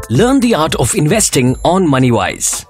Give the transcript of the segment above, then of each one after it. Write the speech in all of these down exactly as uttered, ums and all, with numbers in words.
Learn the art of investing on MoneyWise.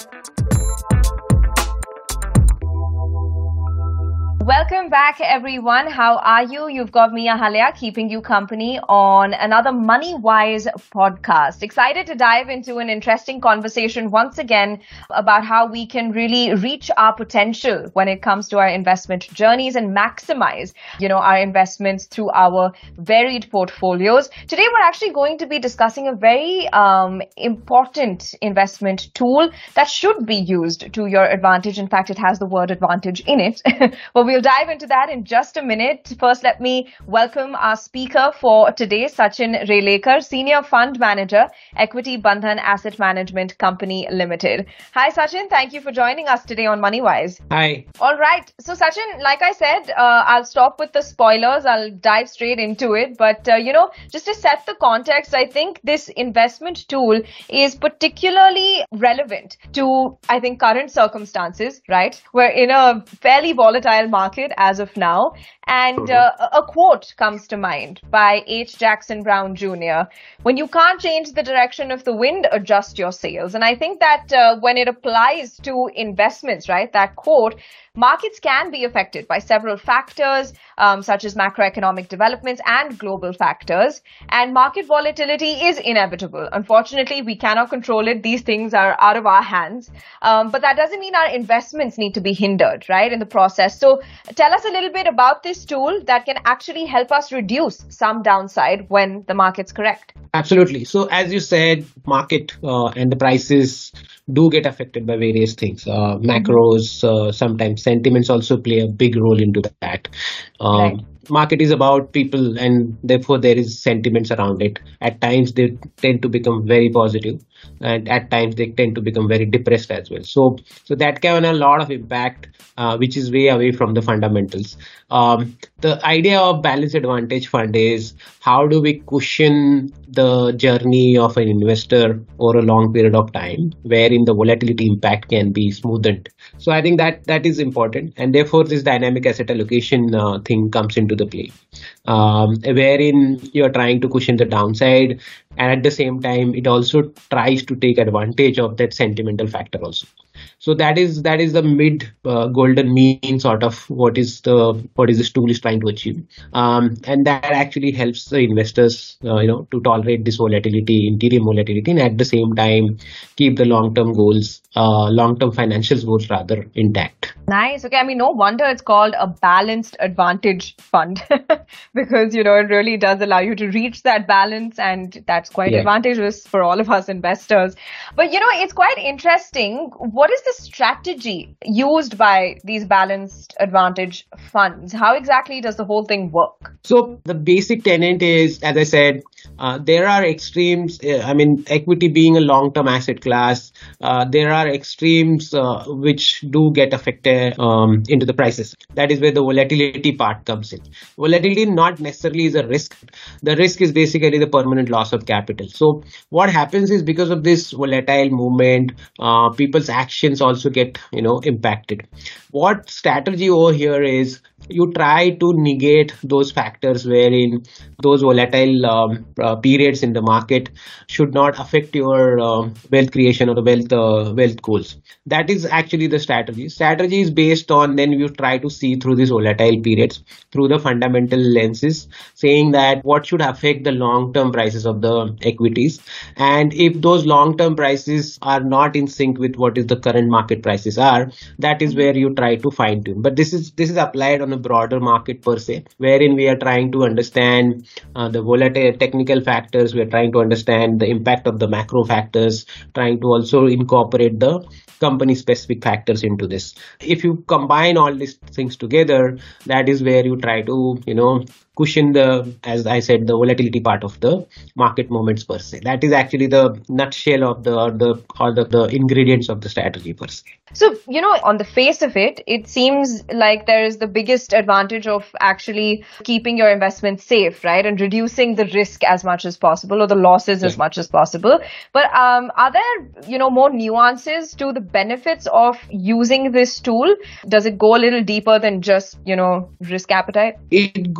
Welcome back, everyone. How are you? You've got me, Ahalya, keeping you company on another MoneyWise podcast. Excited to dive into an interesting conversation once again about how we can really reach our potential when it comes to our investment journeys and maximize, you know, our investments through our varied portfolios. Today, we're actually going to be discussing a very um, important investment tool that should be used to your advantage. In fact, it has the word advantage in it. But we'll dive into that in just a minute. First, let me welcome our speaker for today, Sachin Relekar, Senior Fund Manager, Equity Bandhan Asset Management Company Limited. Hi, Sachin. Thank you for joining us today on MoneyWise. Hi. All right. So, Sachin, like I said, uh, I'll stop with the spoilers. I'll dive straight into it. But, uh, you know, just to set the context, I think this investment tool is particularly relevant to, I think, current circumstances, right? We're in a fairly volatile market. Market as of now. And uh, a quote comes to mind by H. Jackson Brown Junior When you can't change the direction of the wind, adjust your sails. And I think that uh, when it applies to investments, right, that quote, markets can be affected by several factors, um, such as macroeconomic developments and global factors. And market volatility is inevitable. Unfortunately, we cannot control it. These things are out of our hands. Um, but that doesn't mean our investments need to be hindered, right, in the process. So tell us a little bit about this tool that can actually help us reduce some downside when the market's correct. Absolutely. So as you said, market uh, and the prices do get affected by various things. Uh, macros, uh, sometimes sentiments also play a big role into that. Um, right. Market is about people, and therefore there is sentiments around it. At times they tend to become very positive, and at times they tend to become very depressed as well. So, so that can have a lot of impact, uh, which is way away from the fundamentals. Um, the idea of balanced advantage fund is how do we cushion the journey of an investor over a long period of time, wherein the volatility impact can be smoothened. So I think that that is important, and therefore this dynamic asset allocation uh, thing comes into the play, um, wherein you're trying to cushion the downside, and at the same time it also tries to take advantage of that sentimental factor also. So that is that is the mid uh, golden mean sort of what is the what is this tool is trying to achieve, um, and that actually helps the investors, uh, you know, to tolerate this volatility, interim volatility, and at the same time keep the long-term goals, uh, long-term financials goals rather intact. Nice. Okay. I mean, no wonder it's called a balanced advantage fund because, you know, it really does allow you to reach that balance, and that's quite yeah. advantageous for all of us investors. But, you know, it's quite interesting. What is the strategy used by these balanced advantage funds? How exactly does the whole thing work? So the basic tenet is, as I said, uh, there are extremes. Uh, I mean, equity being a long-term asset class, uh, there are extremes uh, which do get affected um, into the prices. That is where the volatility part comes in. Volatility not necessarily is a risk. The risk is basically the permanent loss of capital. So what happens is because of this volatile movement, uh, people's actions also get, you know, impacted. What strategy over here is you try to negate those factors wherein those volatile um, uh, periods in the market should not affect your uh, wealth creation or the wealth uh, wealth goals. That is actually the strategy. Strategy is based on then you try to see through these volatile periods through the fundamental lenses, saying that what should affect the long-term prices of the equities, and if those long-term prices are not in sync with what is the current market prices are, that is where you try to fine tune. But this is this is applied on a broader market per se, wherein we are trying to understand uh, the volatile technical factors. We are trying to understand the impact of the macro factors, trying to also incorporate the company specific factors into this. If you combine all these things together, that is where you try to, you know, cushion the, as I said, the volatility part of the market movements per se. That is actually the nutshell of the, or the, or the, the ingredients of the strategy per se. So, you know, on the face of it, it seems like there is the biggest advantage of actually keeping your investment safe, right? And reducing the risk as much as possible, or the losses as much as possible. But um, are there, you know, more nuances to the benefits of using this tool? Does it go a little deeper than just, you know, risk appetite? It goes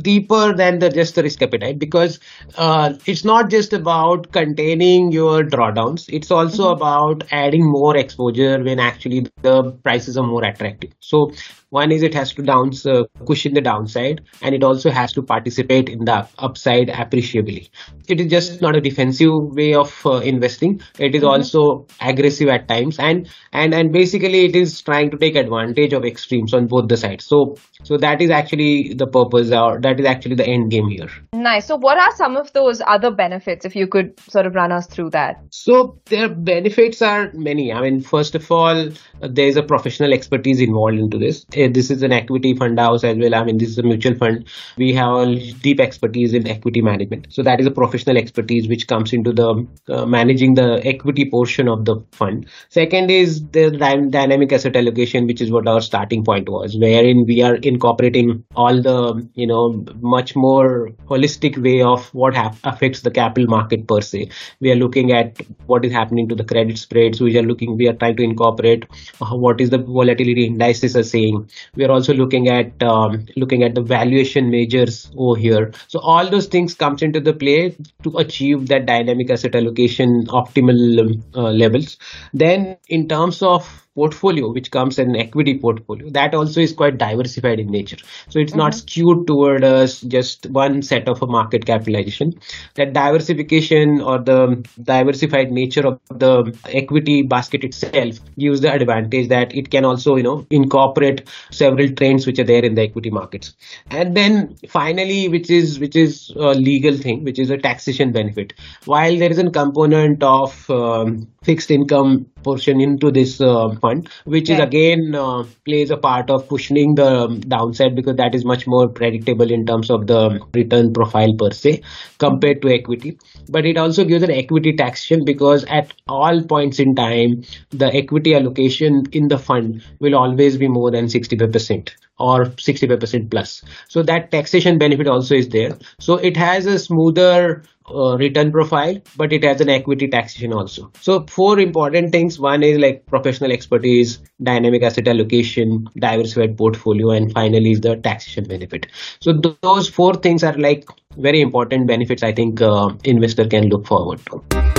deeper than the just the risk appetite, because uh, it's not just about containing your drawdowns. It's also mm-hmm. about adding more exposure when actually the prices are more attractive. So one is it has to downs uh, cushion the downside, and it also has to participate in the upside appreciably. It is just not a defensive way of uh, investing. It is mm-hmm. also aggressive at times, and and and basically it is trying to take advantage of extremes on both the sides. So so that is actually the purpose, or that is actually the end game here. Nice. So what are some of those other benefits, if you could sort of run us through that? So their benefits are many. I mean, first of all, there is a professional expertise involved into this. This is an equity fund house as well. I mean, this is a mutual fund. We have a deep expertise in equity management. So that is a professional expertise which comes into the uh, managing the equity portion of the fund. Second is the dy- dynamic asset allocation, which is what our starting point was, wherein we are incorporating all the, you know, much more holistic way of what ha- affects the capital market per se. We are looking at what is happening to the credit spreads. We are looking, we are trying to incorporate uh, what is the volatility indices are saying. We are also looking at um, looking at the valuation measures over here. So all those things comes into the play to achieve that dynamic asset allocation optimal uh, levels. Then in terms of portfolio, which comes in an equity portfolio, that also is quite diversified in nature. So it's mm-hmm. not skewed toward us just one set of a market capitalization. That diversification or the diversified nature of the equity basket itself gives the advantage that it can also, you know, incorporate several trends which are there in the equity markets. And then finally, which is which is a legal thing, which is a taxation benefit. While there is a component of um, fixed income portion into this uh, fund, which is again uh, plays a part of cushioning the um, downside, because that is much more predictable in terms of the return profile per se compared to equity. But it also gives an equity taxation, because at all points in time, the equity allocation in the fund will always be more than sixty-five percent or sixty-five percent plus. So that taxation benefit also is there. So it has a smoother uh, return profile, but it has an equity taxation also. So four important things. One is like professional expertise, dynamic asset allocation, diversified portfolio, and finally is the taxation benefit. So th- those four things are like very important benefits I think uh, investor can look forward to.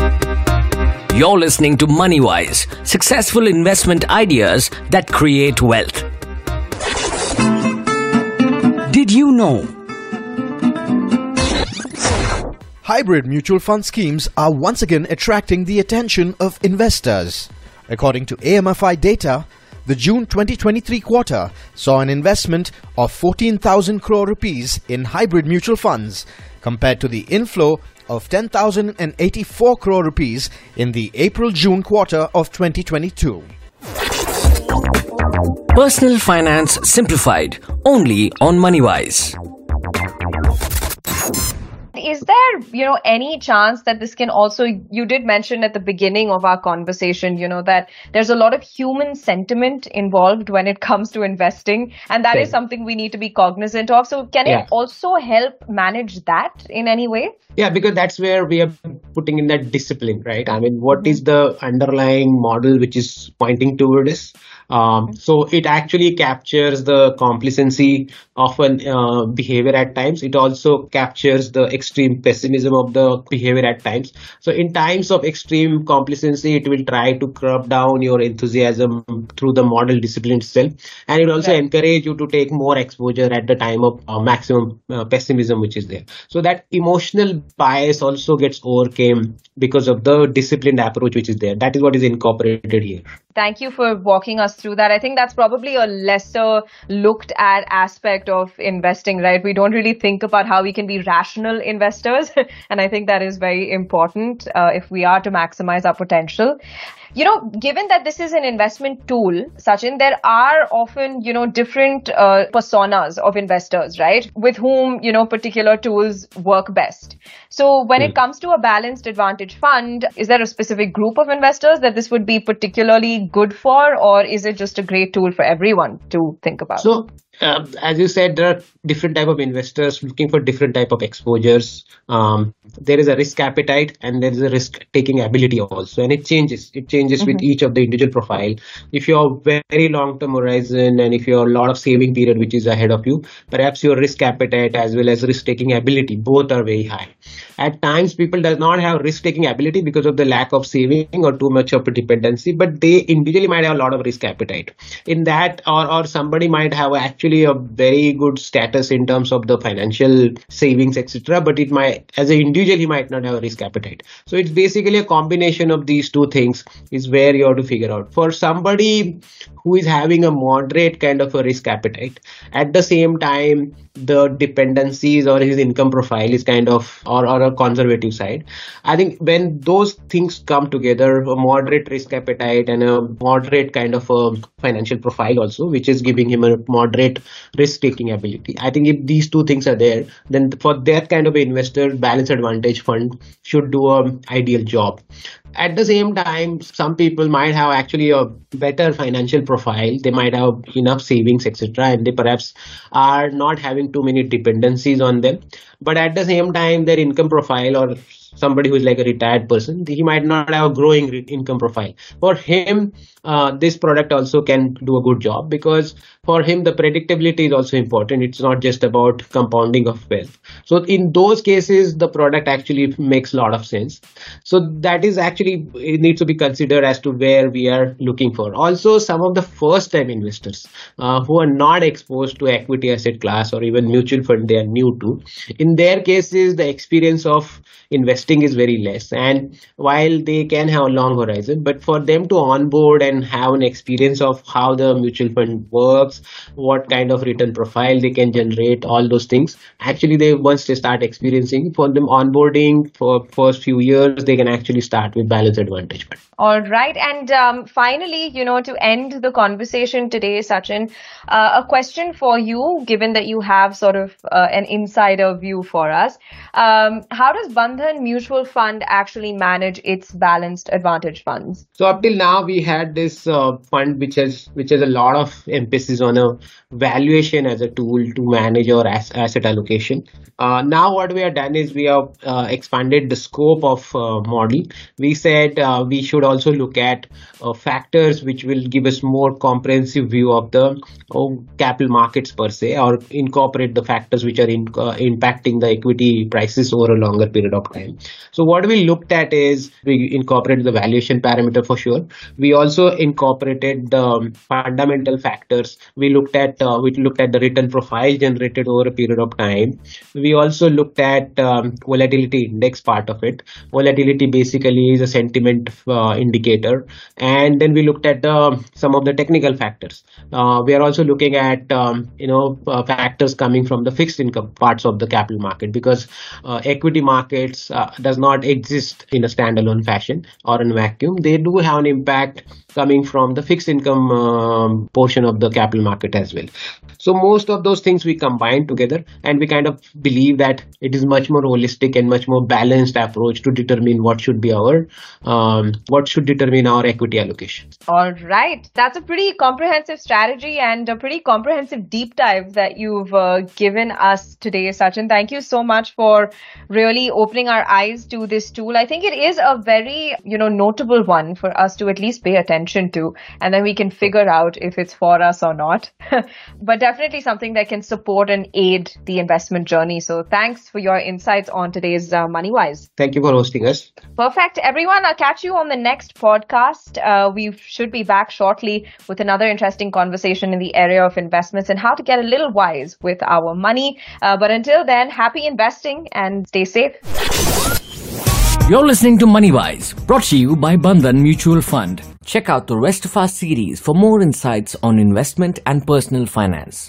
You're listening to MoneyWise, successful investment ideas that create wealth. Did you know? Hybrid mutual fund schemes are once again attracting the attention of investors. According to A M F I data, the June twenty twenty-three quarter saw an investment of fourteen thousand crore rupees in hybrid mutual funds compared to the inflow of ten thousand eighty-four crore rupees in the April-June quarter of twenty twenty-two. Personal Finance Simplified, only on MoneyWise. Is there, you know, any chance that this can also, you did mention at the beginning of our conversation, you know, that there's a lot of human sentiment involved when it comes to investing, and that okay. is something we need to be cognizant of. So can yeah. it also help manage that in any way? Yeah, because that's where we are putting in that discipline, right? I mean, what is the underlying model which is pointing toward this? Um, so it actually captures the complacency of an uh, behavior at times. It also captures the extreme pessimism of the behavior at times. So in times of extreme complacency, it will try to curb down your enthusiasm through the model discipline itself. And it will also right. encourage you to take more exposure at the time of uh, maximum uh, pessimism which is there. So that emotional bias also gets overcome because of the disciplined approach which is there. That is what is incorporated here. Thank you for walking us through that. I think that's probably a lesser looked at aspect of investing, right? We don't really think about how we can be rational investors. And I think that is very important uh, if we are to maximize our potential. You know, given that this is an investment tool, Sachin, there are often, you know, different uh, personas of investors, right? With whom, you know, particular tools work best. So when mm. it comes to a balanced advantage fund, is there a specific group of investors that this would be particularly good for, or is it just a great tool for everyone to think about? So Uh, as you said, there are different type of investors looking for different type of exposures. Um, there is a risk appetite and there is a risk taking ability also, and it changes. It changes mm-hmm. with each of the individual profile. If you are very long term horizon and if you have a lot of saving period which is ahead of you, perhaps your risk appetite as well as risk taking ability both are very high. At times, people does not have risk taking ability because of the lack of saving or too much of a dependency, but they individually might have a lot of risk appetite in that, or or somebody might have actually a very good status in terms of the financial savings, et cetera. But it might, as an individual, he might not have a risk appetite. So it's basically a combination of these two things is where you have to figure out. For somebody who is having a moderate kind of a risk appetite, at the same time, the dependencies or his income profile is kind of, or, or a conservative side. I think when those things come together, a moderate risk appetite and a moderate kind of a financial profile also, which is giving him a moderate risk-taking ability. I think if these two things are there, then for that kind of investor, Balanced Advantage Fund should do an ideal job. At the same time, some people might have actually a better financial profile. They might have enough savings, et cetera, and they perhaps are not having too many dependencies on them. But at the same time, their income profile, or somebody who is like a retired person, he might not have a growing re- income profile. For him, uh, this product also can do a good job, because for him, the predictability is also important. It's not just about compounding of wealth. So in those cases, the product actually makes a lot of sense. So that is actually, it needs to be considered as to where we are looking for. Also, some of the first time investors uh, who are not exposed to equity asset class or even mutual fund, they are new to. In their cases, the experience of investing is very less. And while they can have a long horizon, but for them to onboard and have an experience of how the mutual fund works, what kind of return profile they can generate, all those things, actually they once they start experiencing, for them onboarding for first few years, they can actually start with Balanced Advantage Fund. All right. And um, finally, you know, to end the conversation today, Sachin, uh, a question for you, given that you have sort of uh, an insider view for us. Um, how does Bandhan Mutual Fund actually manage its Balanced Advantage funds? So up till now, we had this uh, fund which has which has a lot of emphasis on a valuation as a tool to manage our as- asset allocation. Uh, now what we have done is we have uh, expanded the scope of uh, model. We said uh, we should also look at uh, factors which will give us more comprehensive view of the uh, capital markets per se, or incorporate the factors which are in, uh, impacting the equity prices over a longer period of time. So what we looked at is we incorporated the valuation parameter for sure. We also incorporated the fundamental factors. We looked at uh, we looked at the return profile generated over a period of time. We also looked at um, volatility index part of it. Volatility basically is a sentiment uh, indicator. And then we looked at uh, some of the technical factors. Uh, we are also looking at um, you know uh, factors coming from the fixed income parts of the capital market, because uh, equity markets uh, does not exist in a standalone fashion or in vacuum. They do have an impact coming from the fixed income um, portion of the capital market as well. So most of those things we combine together, and we kind of believe that it is much more holistic and much more balanced approach to determine what should be our um, what should determine our equity allocation. All right, that's a pretty comprehensive strategy and a pretty comprehensive deep dive that you've uh, given us today, Sachin. Thank you so much for really opening our eyes to this tool. I think it is a very, you know, notable one for us to at least pay attention to, and then we can figure out if it's for us or not. But definitely something that can support and aid the investment journey. So thanks for your insights on today's uh, MoneyWise. Thank you for hosting us. Perfect. Everyone, I'll catch you on the next podcast. Uh, we should be back shortly with another interesting conversation in the area of investments and how to get a little wise with our money. Uh, but until then, happy investing and stay safe. You're listening to MoneyWise, brought to you by Bandhan Mutual Fund. Check out the rest of our series for more insights on investment and personal finance.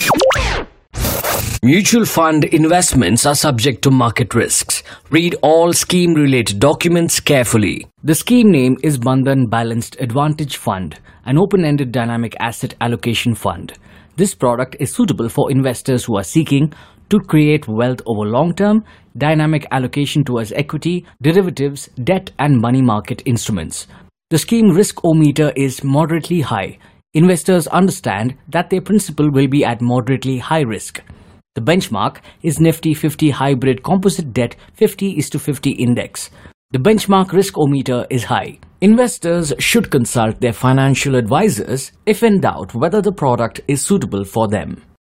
Mutual fund investments are subject to market risks. Read all scheme-related documents carefully. The scheme name is Bandhan Balanced Advantage Fund, an open-ended dynamic asset allocation fund. This product is suitable for investors who are seeking to create wealth over long-term, dynamic allocation towards equity, derivatives, debt and money market instruments. The scheme risk-o-meter is moderately high. investors understand that their principal will be at moderately high risk. The benchmark is Nifty fifty Hybrid Composite Debt fifty is to fifty Index. The benchmark risk-o-meter is high. Investors should consult their financial advisors if in doubt whether the product is suitable for them.